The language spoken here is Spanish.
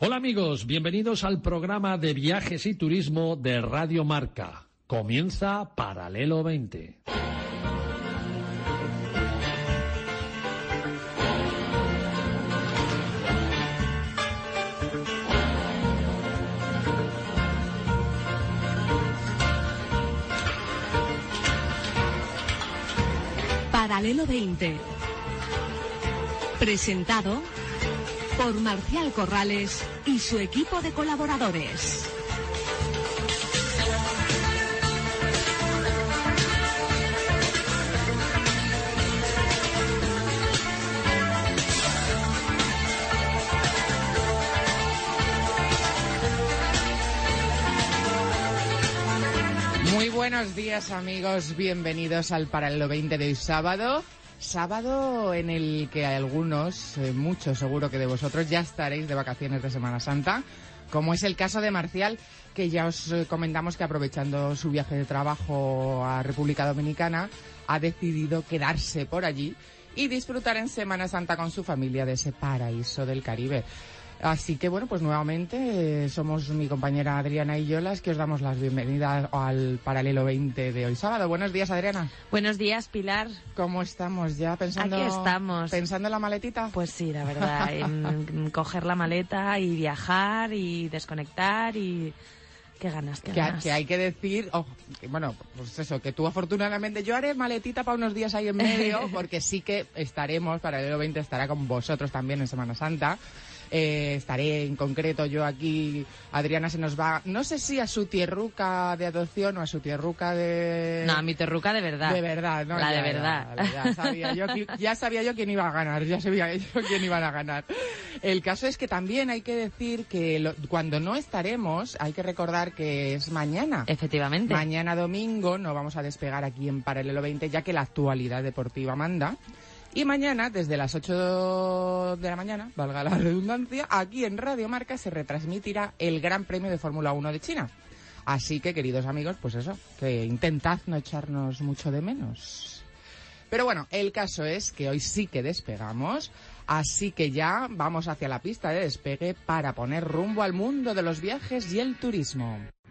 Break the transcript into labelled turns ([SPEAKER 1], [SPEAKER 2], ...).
[SPEAKER 1] Hola amigos, bienvenidos al programa de viajes y turismo de Radio Marca. Comienza Paralelo 20.
[SPEAKER 2] Paralelo 20. Presentado por Marcial Corrales y su equipo de colaboradores.
[SPEAKER 3] Muy buenos días amigos, bienvenidos al Paralelo 20 de hoy sábado. Sábado en el que algunos, muchos seguro que de vosotros, ya estaréis de vacaciones de Semana Santa, como es el caso de Marcial, que ya os comentamos que aprovechando su viaje de trabajo a República Dominicana, ha decidido quedarse por allí y disfrutar en Semana Santa con su familia de ese paraíso del Caribe. Así que bueno, pues nuevamente somos mi compañera Adriana y yo las que os damos las bienvenidas al Paralelo 20 de hoy sábado. Buenos días, Adriana.
[SPEAKER 4] Buenos días, Pilar.
[SPEAKER 3] ¿Cómo estamos ya pensando?
[SPEAKER 4] Aquí estamos.
[SPEAKER 3] ¿Pensando en la maletita?
[SPEAKER 4] Pues sí, la verdad, en coger la maleta y viajar y desconectar y... Qué ganas, qué ganas.
[SPEAKER 3] Que hay que decir, bueno, pues eso, que tú afortunadamente, yo haré maletita para unos días ahí en medio, porque sí que estaremos, Paralelo 20 estará con vosotros también en Semana Santa. Estaré en concreto yo aquí, Adriana se nos va, no sé si a su tierruca de adopción o a su tierruca de...
[SPEAKER 4] No, a mi tierruca de verdad.
[SPEAKER 3] De verdad, ¿no?
[SPEAKER 4] La de verdad.
[SPEAKER 3] Ya sabía yo quién iba a ganar, ya sabía yo quién iban a ganar. El caso es que también hay que decir que cuando no estaremos, hay que recordar que es mañana.
[SPEAKER 4] Efectivamente.
[SPEAKER 3] Mañana domingo no vamos a despegar aquí en Paralelo 20, ya que la actualidad deportiva manda. Y mañana, desde las 8 de la mañana, valga la redundancia, aquí en Radio Marca se retransmitirá el Gran Premio de Fórmula 1 de China. Así que, queridos amigos, pues eso, que intentad no echarnos mucho de menos. Pero bueno, el caso es que hoy sí que despegamos, así que ya vamos hacia la pista de despegue para poner rumbo al mundo de los viajes y el turismo.